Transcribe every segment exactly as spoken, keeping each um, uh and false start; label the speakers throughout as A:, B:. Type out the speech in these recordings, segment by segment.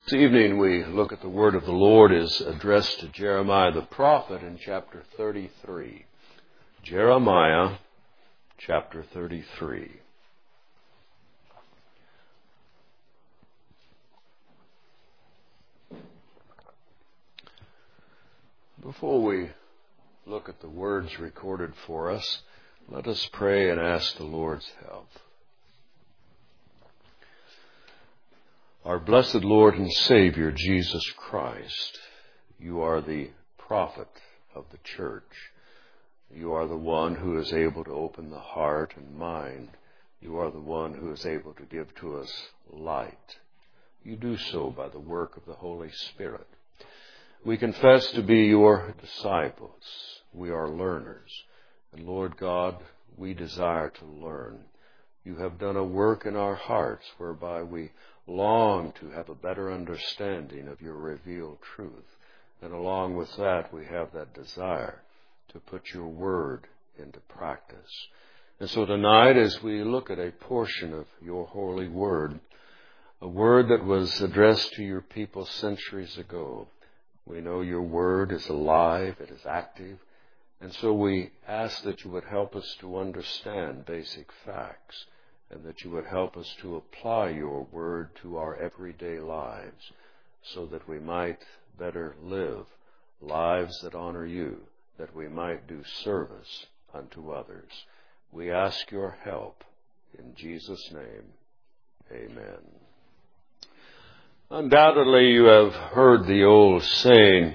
A: This evening we look at the word of the Lord is addressed to Jeremiah the prophet in chapter thirty-three. Jeremiah chapter thirty-three. Before we look at the words recorded for us, let us pray and ask the Lord's help. Our blessed Lord and Savior, Jesus Christ, you are the prophet of the church. You are the one who is able to open the heart and mind. You are the one who is able to give to us light. You do so by the work of the Holy Spirit. We confess to be your disciples. We are learners. And Lord God, we desire to learn. You have done a work in our hearts whereby we long to have a better understanding of your revealed truth. And along with that, we have that desire to put your word into practice. And so tonight, as we look at a portion of your holy word, a word that was addressed to your people centuries ago, we know your word is alive, it is active, and so we ask that you would help us to understand basic facts, and that you would help us to apply your word to our everyday lives, so that we might better live lives that honor you, that we might do service unto others. We ask your help in Jesus' name. Amen. Undoubtedly, you have heard the old saying,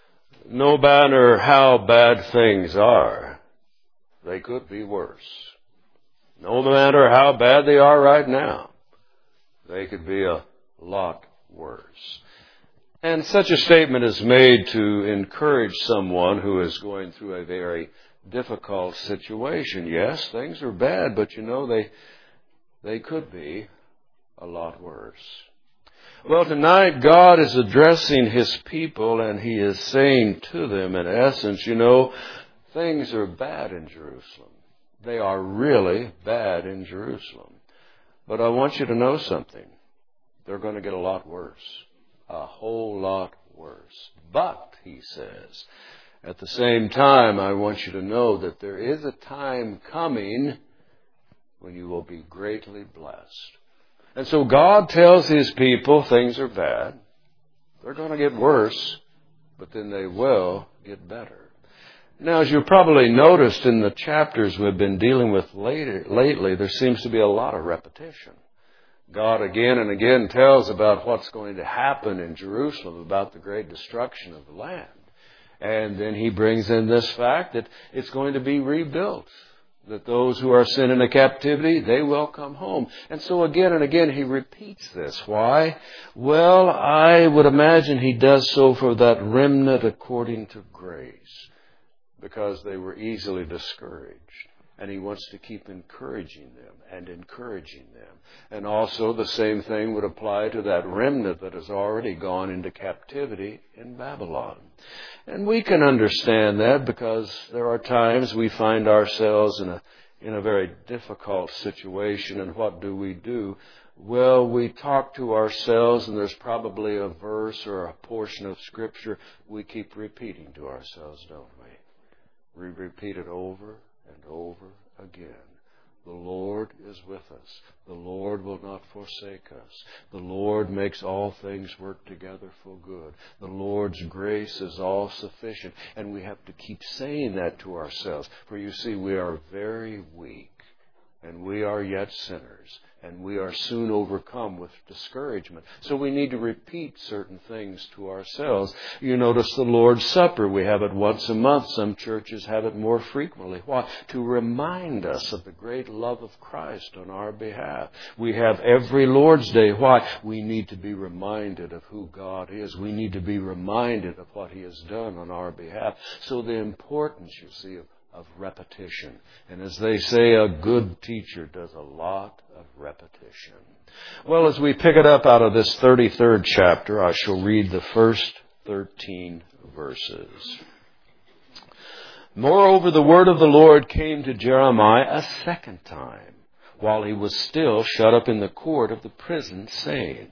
A: no matter how bad things are, they could be worse. No matter how bad they are right now, they could be a lot worse. And such a statement is made to encourage someone who is going through a very difficult situation. Yes, things are bad, but you know, they, they could be a lot worse. Well, tonight God is addressing His people, and He is saying to them, in essence, you know, things are bad in Jerusalem. They are really bad in Jerusalem. But I want you to know something. They're going to get a lot worse. A whole lot worse. But, He says, at the same time, I want you to know that there is a time coming when you will be greatly blessed. And so God tells His people things are bad. They're going to get worse, but then they will get better. Now, as you probably noticed in the chapters we've been dealing with later, lately, there seems to be a lot of repetition. God again and again tells about what's going to happen in Jerusalem, about the great destruction of the land. And then He brings in this fact that it's going to be rebuilt, that those who are sent into captivity, they will come home. And so again and again He repeats this. Why? Well, I would imagine He does so for that remnant according to grace, because they were easily discouraged. And He wants to keep encouraging them and encouraging them. And also the same thing would apply to that remnant that has already gone into captivity in Babylon. And we can understand that because there are times we find ourselves in a in a very difficult situation. And what do we do? Well, we talk to ourselves, and there's probably a verse or a portion of Scripture we keep repeating to ourselves, don't we? We repeat it over and over again. The Lord is with us. The Lord will not forsake us. The Lord makes all things work together for good. The Lord's grace is all sufficient. And we have to keep saying that to ourselves. For you see, we are very weak, and we are yet sinners, and we are soon overcome with discouragement. So we need to repeat certain things to ourselves. You notice the Lord's Supper. We have it once a month. Some churches have it more frequently. Why? To remind us of the great love of Christ on our behalf. We have every Lord's Day. Why? We need to be reminded of who God is. We need to be reminded of what He has done on our behalf. So the importance, you see, of of repetition. And as they say, a good teacher does a lot of repetition. Well, as we pick it up out of this thirty-third chapter, I shall read the first thirteen verses. Moreover, the word of the Lord came to Jeremiah a second time, while he was still shut up in the court of the prison, saying,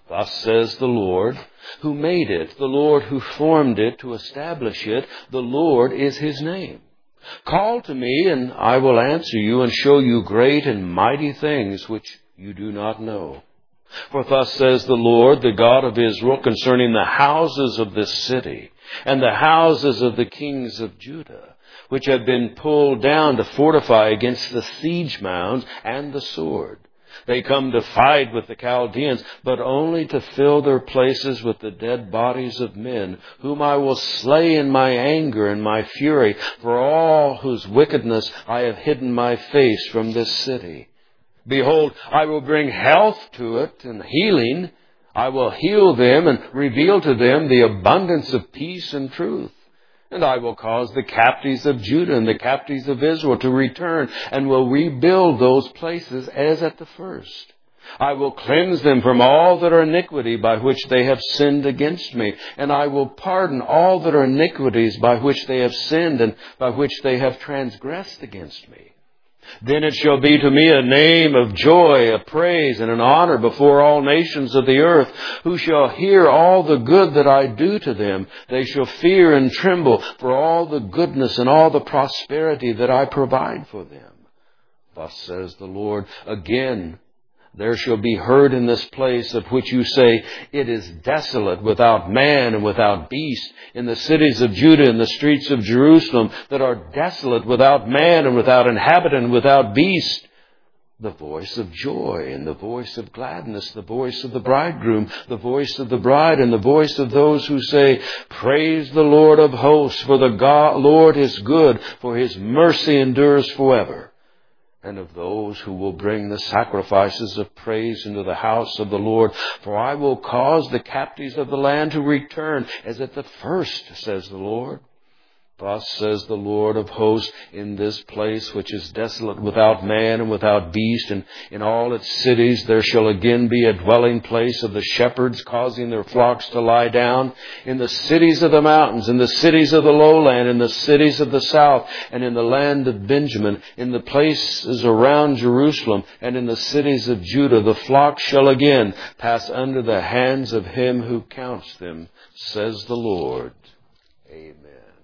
A: Thus says the Lord, who made it, the Lord who formed it to establish it. The Lord is His name. Call to me, and I will answer you and show you great and mighty things which you do not know. For thus says the Lord, the God of Israel, concerning the houses of this city and the houses of the kings of Judah, which have been pulled down to fortify against the siege mounds and the sword. They come to fight with the Chaldeans, but only to fill their places with the dead bodies of men, whom I will slay in my anger and my fury, for all whose wickedness I have hidden my face from this city. Behold, I will bring health to it and healing. I will heal them and reveal to them the abundance of peace and truth. And I will cause the captives of Judah and the captives of Israel to return, and will rebuild those places as at the first. I will cleanse them from all that are iniquity by which they have sinned against me, and I will pardon all that are iniquities by which they have sinned and by which they have transgressed against me. Then it shall be to me a name of joy, a praise, and an honor before all nations of the earth, who shall hear all the good that I do to them. They shall fear and tremble for all the goodness and all the prosperity that I provide for them. Thus says the Lord, again, there shall be heard in this place of which you say, it is desolate without man and without beast, in the cities of Judah and the streets of Jerusalem that are desolate without man and without inhabitant and without beast. The voice of joy and the voice of gladness, the voice of the bridegroom, the voice of the bride, and the voice of those who say, praise the Lord of hosts, for the God, Lord is good, for His mercy endures forever. And of those who will bring the sacrifices of praise into the house of the Lord. For I will cause the captives of the land to return as at the first, says the Lord. Thus says the Lord of hosts, in this place which is desolate without man and without beast, and in all its cities there shall again be a dwelling place of the shepherds, causing their flocks to lie down. In the cities of the mountains, in the cities of the lowland, in the cities of the south, and in the land of Benjamin, in the places around Jerusalem, and in the cities of Judah, the flocks shall again pass under the hands of Him who counts them, says the Lord. Amen.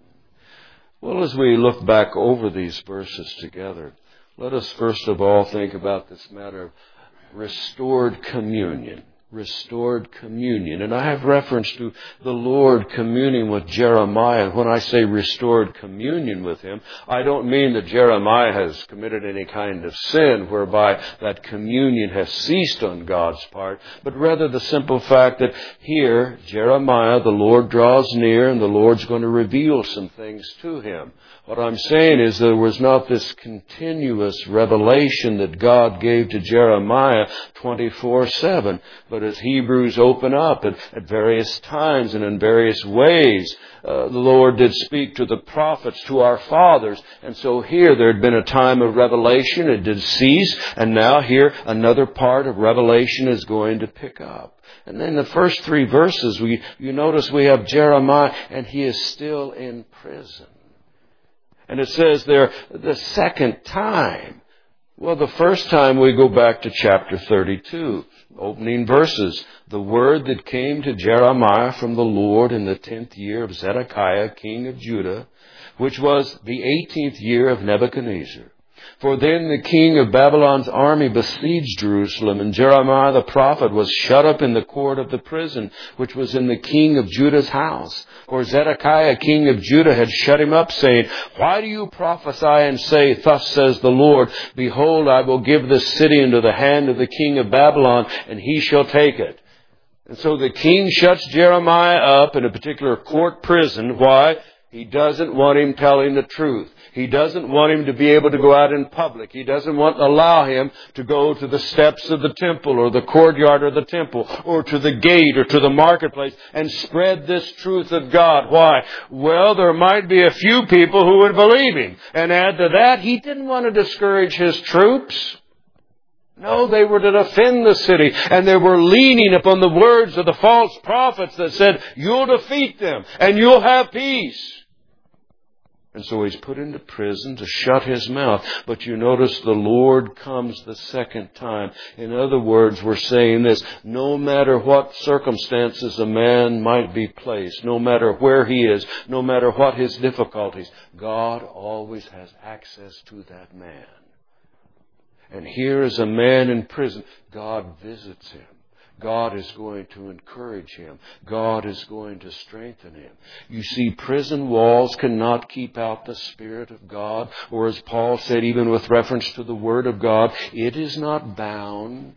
A: Well, as we look back over these verses together, let us first of all think about this matter of restored communion. Restored communion. And I have reference to the Lord communing with Jeremiah. And when I say restored communion with Him, I don't mean that Jeremiah has committed any kind of sin whereby that communion has ceased on God's part, but rather the simple fact that here, Jeremiah, the Lord draws near and the Lord's going to reveal some things to him. What I'm saying is there was not this continuous revelation that God gave to Jeremiah twenty-four seven, but as Hebrews open up at, at various times and in various ways, uh, the Lord did speak to the prophets, to our fathers. And so here there had been a time of revelation, it did cease, and now here another part of revelation is going to pick up. And then the first three verses, we you notice we have Jeremiah, and he is still in prison. And it says there, the second time. Well, the first time we go back to chapter thirty-two, opening verses. The word that came to Jeremiah from the Lord in the tenth year of Zedekiah, king of Judah, which was the eighteenth year of Nebuchadnezzar. For then the king of Babylon's army besieged Jerusalem, and Jeremiah the prophet was shut up in the court of the prison, which was in the king of Judah's house. For Zedekiah, king of Judah, had shut him up, saying, Why do you prophesy and say, Thus says the Lord, Behold, I will give this city into the hand of the king of Babylon, and he shall take it. And so the king shuts Jeremiah up in a particular court prison. Why? He doesn't want him telling the truth. He doesn't want him to be able to go out in public. He doesn't want to allow him to go to the steps of the temple or the courtyard of the temple or to the gate or to the marketplace and spread this truth of God. Why? Well, there might be a few people who would believe him. And add to that, he didn't want to discourage his troops. No, they were to defend the city, and they were leaning upon the words of the false prophets that said, You'll defeat them and you'll have peace. And so he's put into prison to shut his mouth. But you notice the Lord comes the second time. In other words, we're saying this: no matter what circumstances a man might be placed, no matter where he is, no matter what his difficulties, God always has access to that man. And here is a man in prison. God visits him. God is going to encourage him. God is going to strengthen him. You see, prison walls cannot keep out the Spirit of God. Or as Paul said, even with reference to the Word of God, it is not bound.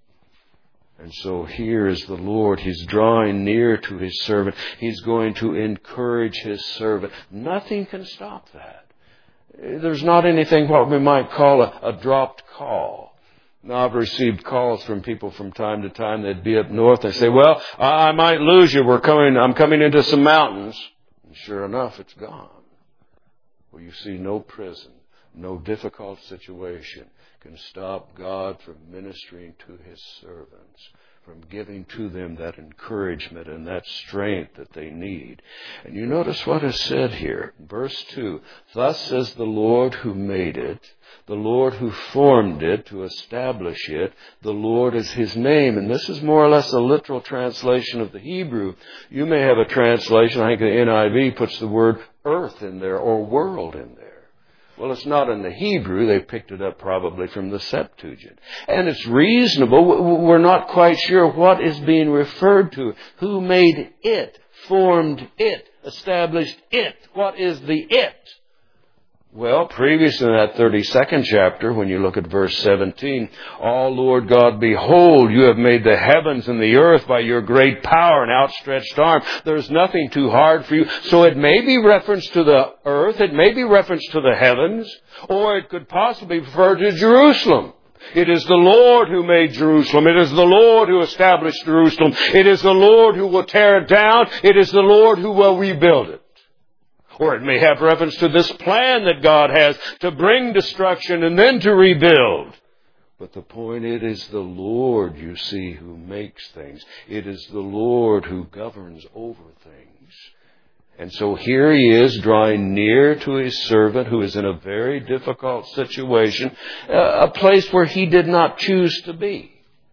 A: And so here is the Lord. He's drawing near to His servant. He's going to encourage His servant. Nothing can stop that. There's not anything what we might call a, a dropped call. Now, I've received calls from people from time to time. They'd be up north. They say, well, I, I might lose you. We're coming, I'm coming into some mountains. And sure enough, it's gone. Well, you see, no prison, no difficult situation can stop God from ministering to His servants, from giving to them that encouragement and that strength that they need. And you notice what is said here. Verse two, thus says the Lord who made it, the Lord who formed it to establish it, the Lord is His name. And this is more or less a literal translation of the Hebrew. You may have a translation, I think the N I V puts the word earth in there or world in there. Well, it's not in the Hebrew. They picked it up probably from the Septuagint. And it's reasonable. We're not quite sure what is being referred to. Who made it, formed it, established it? What is the it? Well, previous in that thirty-second chapter, when you look at verse seventeen, "O Lord God, behold, you have made the heavens and the earth by your great power and outstretched arm. There's nothing too hard for you." So it may be reference to the earth, it may be reference to the heavens, or it could possibly refer to Jerusalem. It is the Lord who made Jerusalem. It is the Lord who established Jerusalem. It is the Lord who will tear it down. It is the Lord who will rebuild it. Or it may have reference to this plan that God has to bring destruction and then to rebuild. But the point, it is the Lord, you see, who makes things. It is the Lord who governs over things. And so here He is, drawing near to His servant who is in a very difficult situation, a place where he did not choose to be.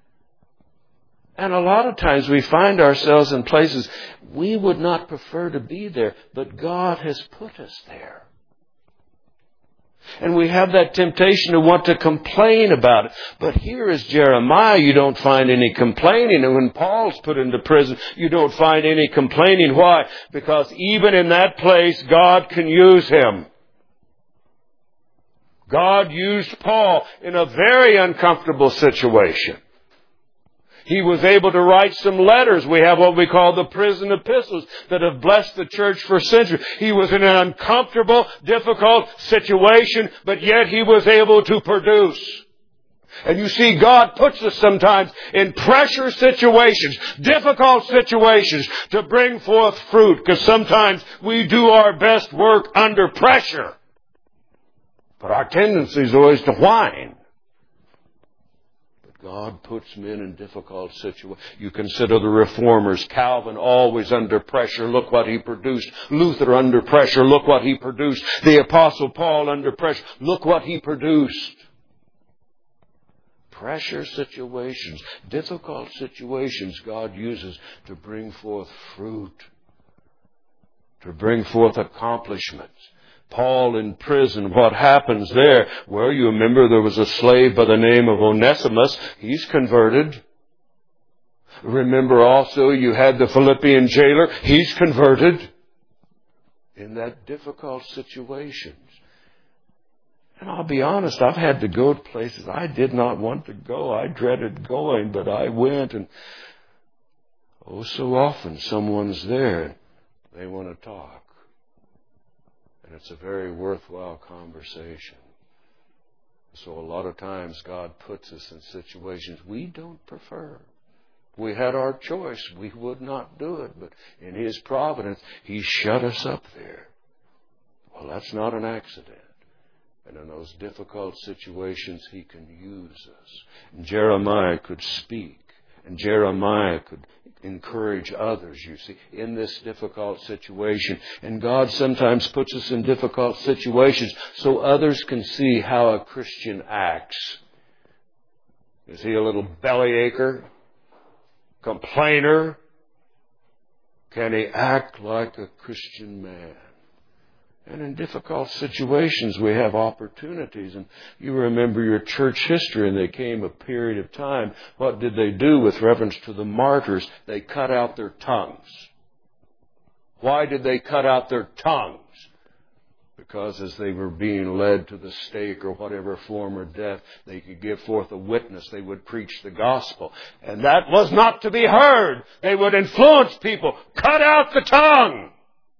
A: And a lot of times we find ourselves in places we would not prefer to be there, but God has put us there. And we have that temptation to want to complain about it. But here is Jeremiah. You don't find any complaining. And when Paul's put into prison, you don't find any complaining. Why? Because even in that place, God can use him. God used Paul in a very uncomfortable situation. He was able to write some letters. We have what we call the prison epistles that have blessed the church for centuries. He was in an uncomfortable, difficult situation, but yet he was able to produce. And you see, God puts us sometimes in pressure situations, difficult situations, to bring forth fruit, because sometimes we do our best work under pressure. But our tendency is always to whine. God puts men in difficult situations. You consider the reformers. Calvin, always under pressure. Look what he produced. Luther, under pressure. Look what he produced. The Apostle Paul, under pressure. Look what he produced. Pressure situations, difficult situations, God uses to bring forth fruit, to bring forth accomplishments. Paul in prison, what happens there? Well, you remember there was a slave by the name of Onesimus. He's converted. Remember also you had the Philippian jailer. He's converted. In that difficult situations. And I'll be honest, I've had to go to places I did not want to go. I dreaded going, but I went. And oh, so often someone's there and they want to talk. And it's a very worthwhile conversation. So a lot of times God puts us in situations we don't prefer. If we had our choice, we would not do it. But in His providence, He shut us up there. Well, that's not an accident. And in those difficult situations, He can use us. And Jeremiah could speak. And Jeremiah could encourage others, you see, in this difficult situation. And God sometimes puts us in difficult situations so others can see how a Christian acts. Is he a little bellyacre? Complainer? Can he act like a Christian man? And in difficult situations, we have opportunities. And you remember your church history, and there came a period of time. What did they do with reference to the martyrs? They cut out their tongues. Why did they cut out their tongues? Because as they were being led to the stake or whatever form of death, they could give forth a witness. They would preach the gospel. And that was not to be heard. They would influence people. Cut out the tongue.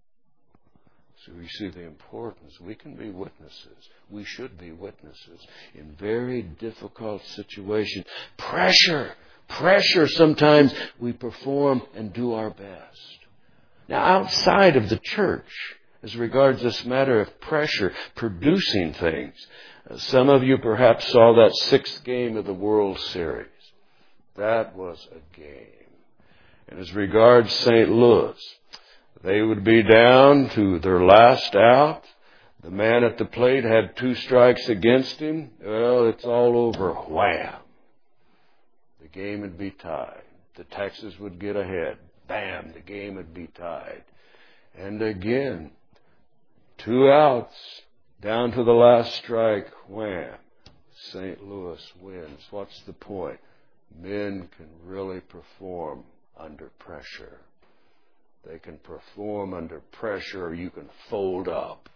A: So we see the importance. We can be witnesses. We should be witnesses in very difficult situations. Pressure. Pressure. Sometimes we perform and do our best. Now, outside of the church, as regards this matter of pressure, producing things, some of you perhaps saw that sixth game of the World Series. That was a game. And as regards Saint Louis, they would be down to their last out. The man at the plate had two strikes against him. Well, it's all over. Wham! The game would be tied. The Texas would get ahead. Bam! The game would be tied. And again, two outs, down to the last strike. Wham! Saint Louis wins. What's the point? Men can really perform under pressure. They can perform under pressure, or you can fold up.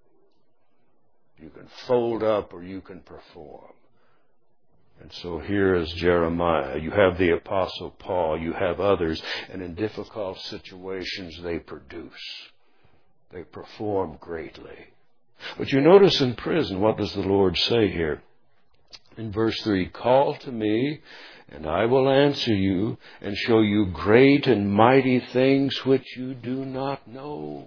A: You can fold up or you can perform. And so here is Jeremiah. You have the Apostle Paul. You have others. And in difficult situations, they produce. They perform greatly. But you notice in prison, what does the Lord say here? In verse three, call to me, and I will answer you, and show you great and mighty things which you do not know.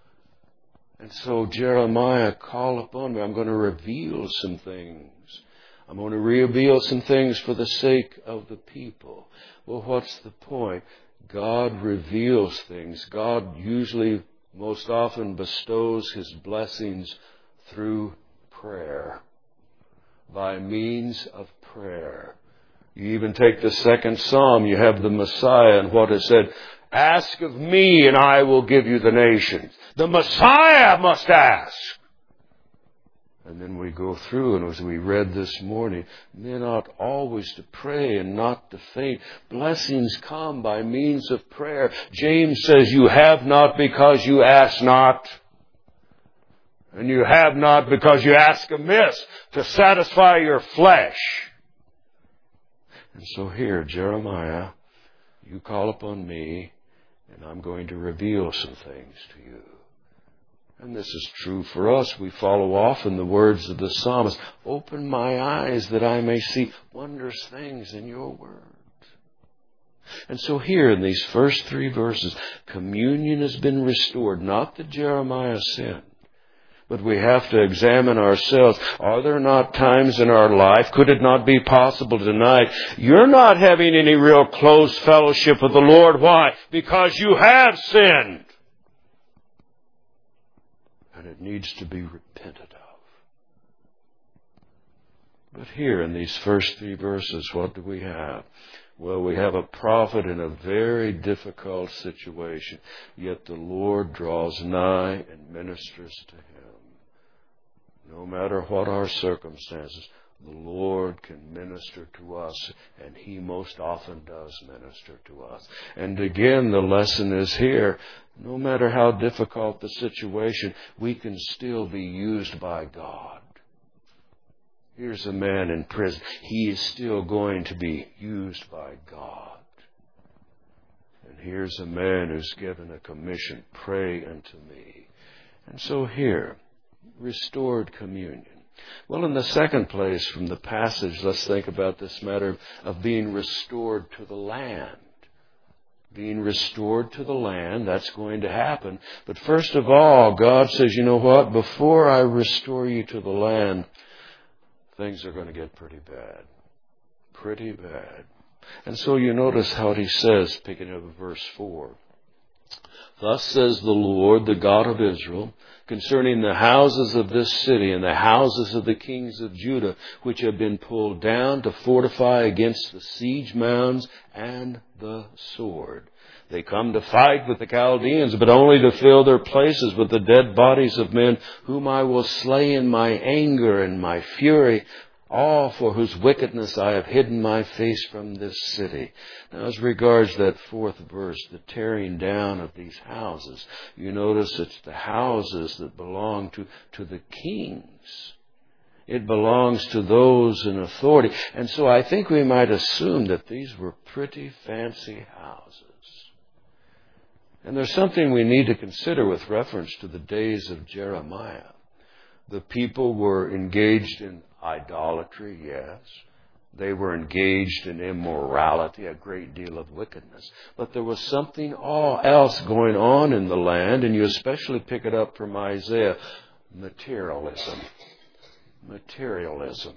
A: And so, Jeremiah, call upon me. I'm going to reveal some things. I'm going to reveal some things for the sake of the people. Well, what's the point? God reveals things. God usually, most often, bestows His blessings through prayer, by means of prayer. You even take the second Psalm, you have the Messiah, and what is said, ask of me and I will give you the nations. The Messiah must ask. And then we go through, and as we read this morning, men ought always to pray and not to faint. Blessings come by means of prayer. James says, you have not because you ask not. And you have not because you ask amiss to satisfy your flesh. And so here, Jeremiah, you call upon me, and I'm going to reveal some things to you. And this is true for us. We follow often the words of the psalmist. Open my eyes that I may see wondrous things in your word. And so here in these first three verses, communion has been restored. Not that Jeremiah sinned. But we have to examine ourselves. Are there not times in our life, could it not be possible tonight, you're not having any real close fellowship with the Lord? Why? Because you have sinned. And it needs to be repented of. But here in these first three verses, what do we have? Well, we have a prophet in a very difficult situation, yet the Lord draws nigh and ministers to him. No matter what our circumstances, the Lord can minister to us, and He most often does minister to us. And again, the lesson is here. No matter how difficult the situation, we can still be used by God. Here's a man in prison. He is still going to be used by God. And here's a man who's given a commission, pray unto me. And so here, restored communion. Well, in the second place from the passage, let's think about this matter of being restored to the land. Being restored to the land, that's going to happen. But first of all, God says, you know what? Before I restore you to the land, things are going to get pretty bad. Pretty bad. And so you notice how he says, picking up verse four, "Thus says the Lord, the God of Israel, concerning the houses of this city and the houses of the kings of Judah, which have been pulled down to fortify against the siege mounds and the sword. They come to fight with the Chaldeans, but only to fill their places with the dead bodies of men, whom I will slay in my anger and my fury, all for whose wickedness I have hidden my face from this city." Now, as regards that fourth verse, the tearing down of these houses, you notice it's the houses that belong to, to the kings. It belongs to those in authority. And so I think we might assume that these were pretty fancy houses. And there's something we need to consider with reference to the days of Jeremiah. The people were engaged in idolatry, yes. They were engaged in immorality, a great deal of wickedness. But there was something all else going on in the land, and you especially pick it up from Isaiah, materialism. Materialism.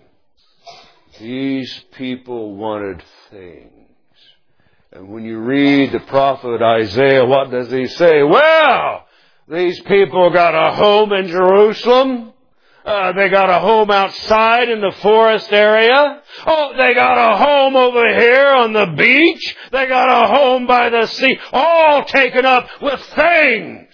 A: These people wanted things. And when you read the prophet Isaiah, what does he say? Well, these people got a home in Jerusalem. Uh, they got a home outside in the forest area. Oh, they got a home over here on the beach. They got a home by the sea. All taken up with things.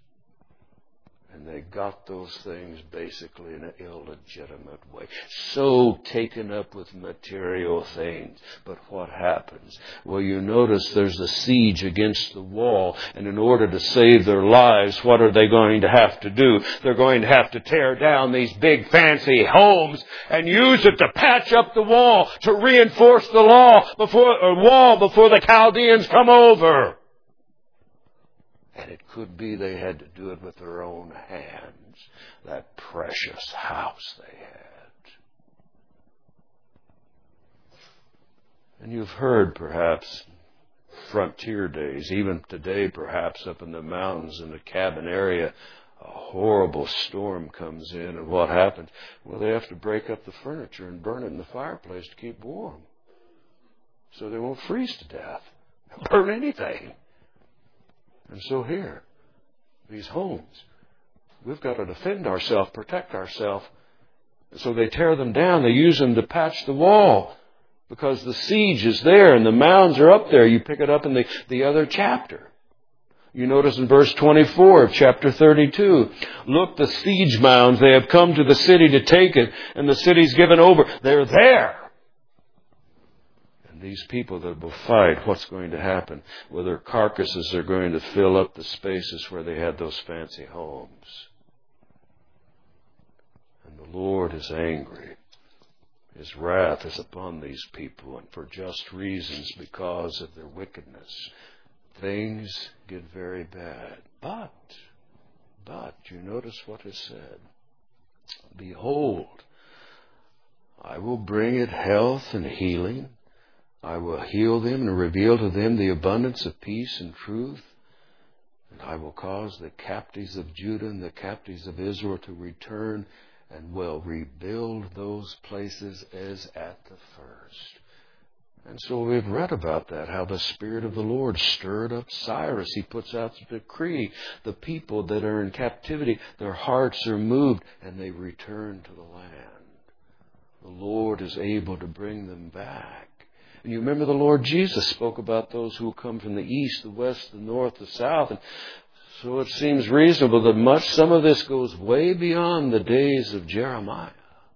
A: And they got those things basically in an illegitimate way. So taken up with material things. But what happens? Well, you notice there's a siege against the wall. And in order to save their lives, what are they going to have to do? They're going to have to tear down these big fancy homes and use it to patch up the wall, to reinforce the law before, or wall before the Chaldeans come over. And it could be they had to do it with their own hands. That precious house they had. And you've heard, perhaps, frontier days, even today, perhaps, up in the mountains in the cabin area, a horrible storm comes in, and what happens? Well, they have to break up the furniture and burn it in the fireplace to keep warm. So they won't freeze to death. They'll burn anything. And so here, these homes, we've got to defend ourselves, protect ourselves. So they tear them down. They use them to patch the wall because the siege is there and the mounds are up there. You pick it up in the, the other chapter. You notice in verse twenty-four of chapter thirty-two, "Look, the siege mounds, they have come to the city to take it, and the city's given over." They're there. These people that will fight, what's going to happen? Well, their carcasses are going to fill up the spaces where they had those fancy homes. And the Lord is angry. His wrath is upon these people, and for just reasons, because of their wickedness. Things get very bad. But, but, you notice what is said. "Behold, I will bring it health and healing. I will heal them and reveal to them the abundance of peace and truth. And I will cause the captives of Judah and the captives of Israel to return and will rebuild those places as at the first." And so we've read about that, how the Spirit of the Lord stirred up Cyrus. He puts out the decree. The people that are in captivity, their hearts are moved and they return to the land. The Lord is able to bring them back. And you remember the Lord Jesus spoke about those who will come from the east, the west, the north, the south. And so it seems reasonable that much, some of this goes way beyond the days of Jeremiah.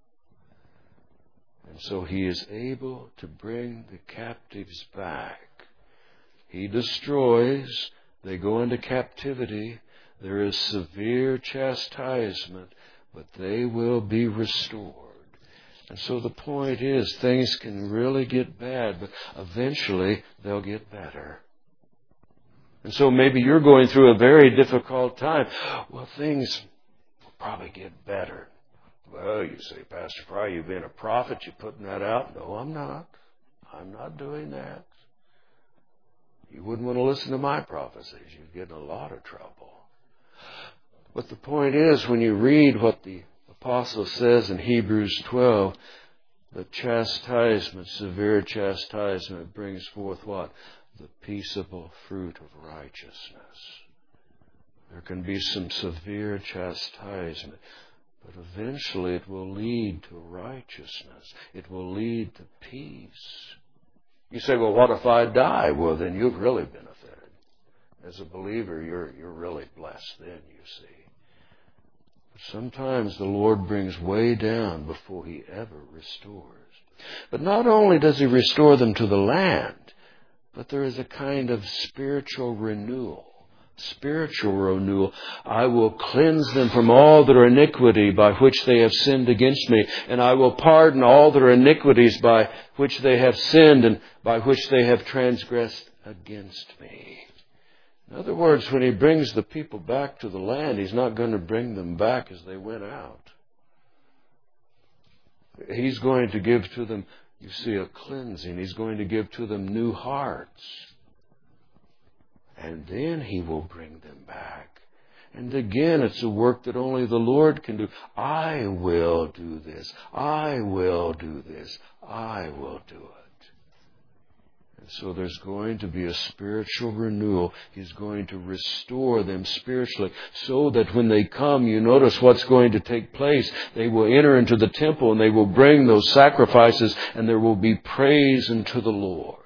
A: And so he is able to bring the captives back. He destroys. They go into captivity. There is severe chastisement, but they will be restored. And so the point is, things can really get bad, but eventually they'll get better. And so maybe you're going through a very difficult time. Well, things will probably get better. Well, you say, "Pastor Fry, you've been a prophet, you're putting that out." No, I'm not. I'm not doing that. You wouldn't want to listen to my prophecies. You'd get in a lot of trouble. But the point is, when you read what the Apostle says in Hebrews twelve, The chastisement, severe chastisement, brings forth what? The peaceable fruit of righteousness. There can be some severe chastisement, but eventually it will lead to righteousness. It will lead to peace. You say, well, what if I die? Well, then you've really benefited. As a believer, you're, you're really blessed then, you see. But sometimes the Lord brings way down before He ever restores. But not only does He restore them to the land, but there is a kind of spiritual renewal. Spiritual renewal. I will cleanse them from all their iniquity by which they have sinned against me, and I will pardon all their iniquities by which they have sinned and by which they have transgressed against me. In other words, when He brings the people back to the land, He's not going to bring them back as they went out. He's going to give to them, you see, a cleansing. He's going to give to them new hearts. And then He will bring them back. And again, it's a work that only the Lord can do. I will do this. I will do this. I will do it. And so there's going to be a spiritual renewal. He's going to restore them spiritually so that when they come, you notice what's going to take place. They will enter into the temple and they will bring those sacrifices, and there will be praise unto the Lord.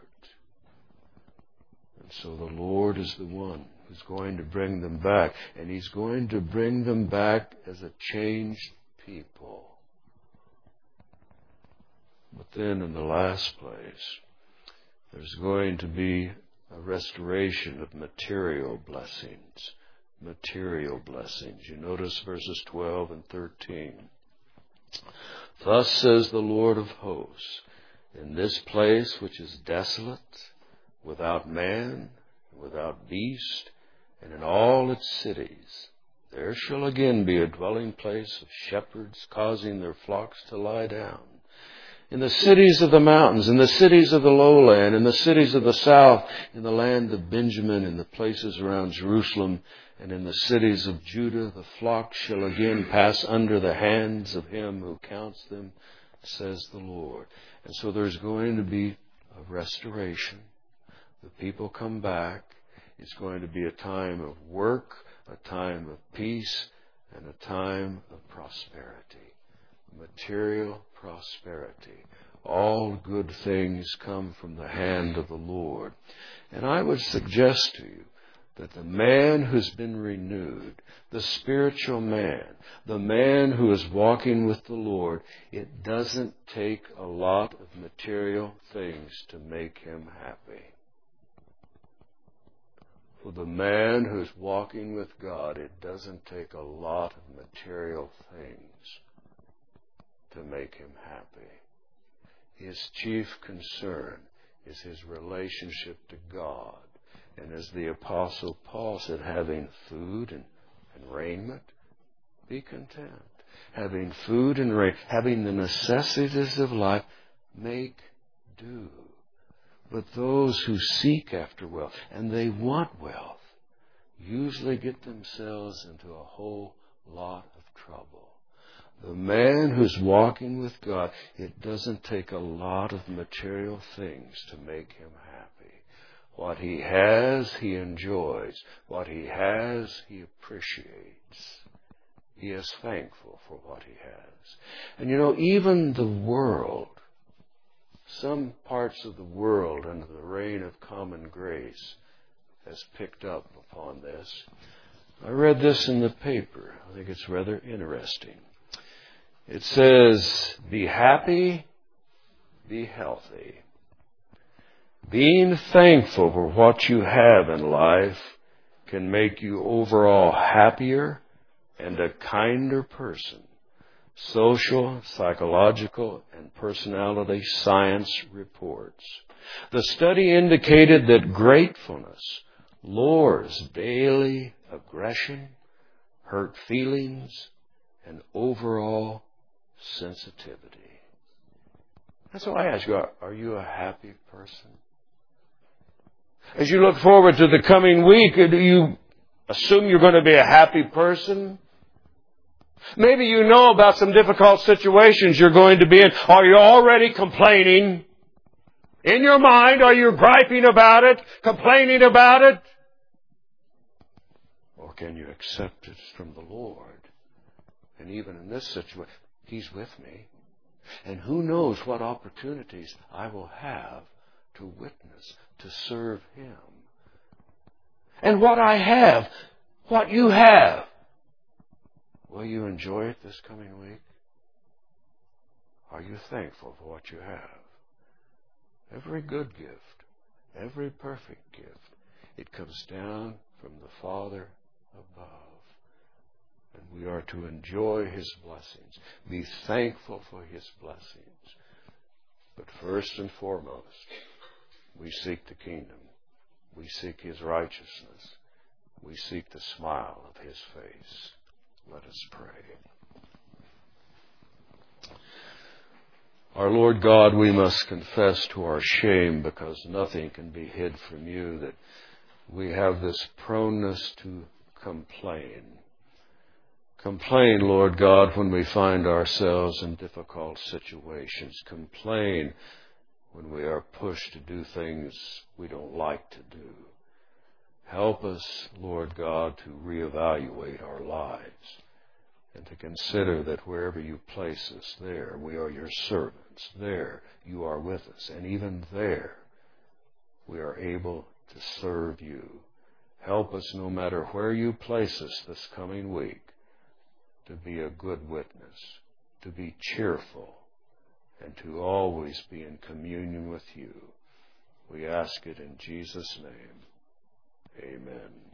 A: So the Lord is the one who's going to bring them back. And He's going to bring them back as a changed people. But then in the last place, there's going to be a restoration of material blessings. Material blessings. You notice verses twelve and thirteen. Thus says the Lord of hosts, in this place which is desolate, without man, without beast, and in all its cities, there shall again be a dwelling place of shepherds causing their flocks to lie down. In the cities of the mountains, in the cities of the lowland, in the cities of the south, in the land of Benjamin, in the places around Jerusalem, and in the cities of Judah, the flock shall again pass under the hands of Him who counts them, says the Lord. And so there's going to be a restoration. The people come back. It's going to be a time of work, a time of peace, and a time of prosperity. Material prosperity. All good things come from the hand of the Lord. And I would suggest to you that the man who's been renewed, the spiritual man, the man who is walking with the Lord, it doesn't take a lot of material things to make him happy. For the man who's walking with God, it doesn't take a lot of material things to make him happy. His chief concern is his relationship to God. And as the Apostle Paul said, having food and, and raiment, be content. Having food and raiment, having the necessities of life, make do. But those who seek after wealth, and they want wealth, usually get themselves into a whole lot of trouble. The man who's walking with God, it doesn't take a lot of material things to make him happy. What he has, he enjoys. What he has, he appreciates. He is thankful for what he has. And you know, even the world, some parts of the world under the reign of common grace has picked up upon this. I read this in the paper. I think it's rather interesting. It says, be happy, be healthy. Being thankful for what you have in life can make you overall happier and a kinder person. Social, psychological, and personality science reports. The study indicated that gratefulness lowers daily aggression, hurt feelings, and overall sensitivity. And so I ask you, are you a happy person? As you look forward to the coming week, do you assume you're going to be a happy person? Maybe you know about some difficult situations you're going to be in. Are you already complaining? In your mind, are you griping about it, complaining about it? Or can you accept it from the Lord? And even in this situation, He's with me. And who knows what opportunities I will have to witness, to serve Him. And what I have, what you have, will you enjoy it this coming week? Are you thankful for what you have? Every good gift, every perfect gift, it comes down from the Father above. And we are to enjoy His blessings, be thankful for His blessings. But first and foremost, we seek the kingdom. We seek His righteousness. We seek the smile of His face. Let us pray. Our Lord God, we must confess to our shame, because nothing can be hid from You, that we have this proneness to complain. Complain, Lord God, when we find ourselves in difficult situations. Complain when we are pushed to do things we don't like to do. Help us, Lord God, to reevaluate our lives and to consider that wherever You place us, there we are Your servants. There You are with us. And even there we are able to serve You. Help us, no matter where You place us this coming week, to be a good witness, to be cheerful, and to always be in communion with You. We ask it in Jesus' name. Amen.